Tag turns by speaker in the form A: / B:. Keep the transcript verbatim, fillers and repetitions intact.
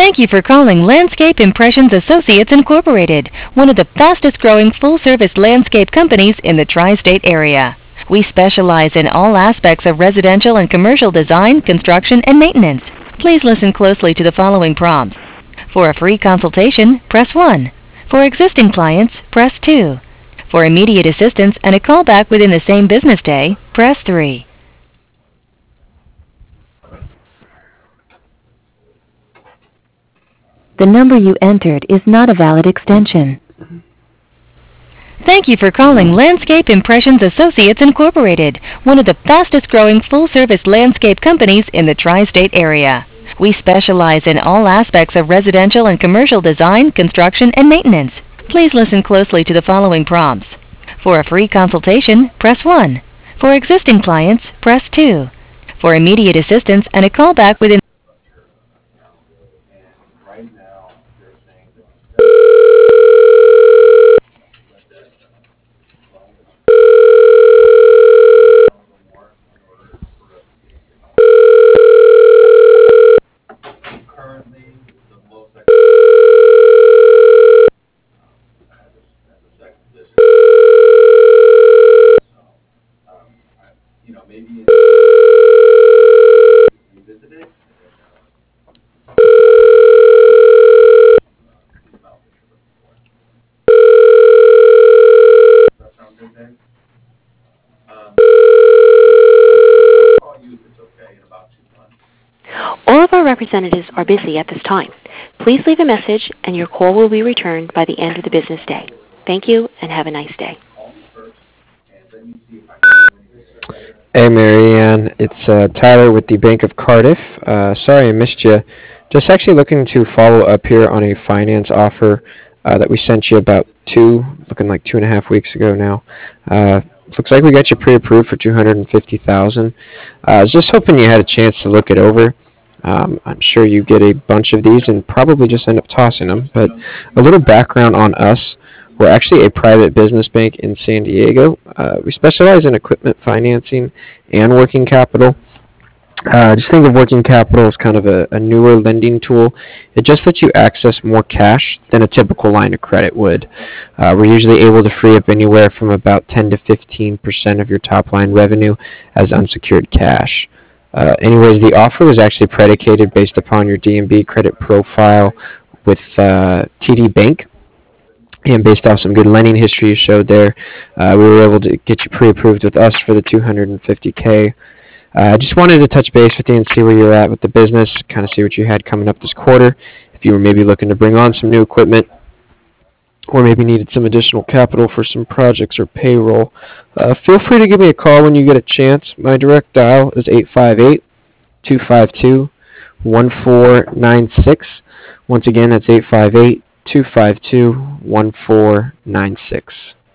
A: Thank you for calling Landscape Impressions Associates Incorporated, one of the fastest growing full-service landscape companies in the tri-state area. We specialize in all aspects of residential and commercial design, construction, and maintenance. Please listen closely to the following prompts. For a free consultation, press one. For existing clients, press two. For immediate assistance and a callback within the same business day, press three. The number you entered is not a valid extension. Thank you for calling Landscape Impressions Associates Incorporated, one of the fastest growing full-service landscape companies in the tri-state area. We specialize in all aspects of residential and commercial design, construction, and maintenance. Please listen closely to the following prompts. For a free consultation, press one. For existing clients, press two. For immediate assistance and a callback within All of our representatives are busy at this time. Please leave a message and your call will be returned by the end of the business day. Thank you and have a nice day.
B: Hey, Marianne. It's uh, Tyler with the Bank of Cardiff. Uh, sorry I missed you. Just actually looking to follow up here on a finance offer uh, that we sent you about two, looking like two and a half weeks ago now. Uh, looks like we got you pre-approved for two hundred fifty thousand dollars. Uh, I was just hoping you had a chance to look it over. Um, I'm sure you get a bunch of these and probably just end up tossing them. But a little background on us. We're actually a private business bank in San Diego. Uh, we specialize in equipment financing and working capital. Uh, just think of working capital as kind of a, a newer lending tool. It just lets you access more cash than a typical line of credit would. Uh, we're usually able to free up anywhere from about ten to fifteen percent of your top line revenue as unsecured cash. Uh, anyways, the offer was actually predicated based upon your D and B credit profile with uh, T D Bank. And based off some good lending history you showed there, uh, we were able to get you pre-approved with us for the two hundred fifty K. I uh, just wanted to touch base with you and see where you're at with the business, kind of see what you had coming up this quarter, if you were maybe looking to bring on some new equipment, or maybe needed some additional capital for some projects or payroll. Uh, feel free to give me a call when you get a chance. My direct dial is eight five eight, two five two, one four nine six. Once again, that's eight five eight, two five two, one four nine six.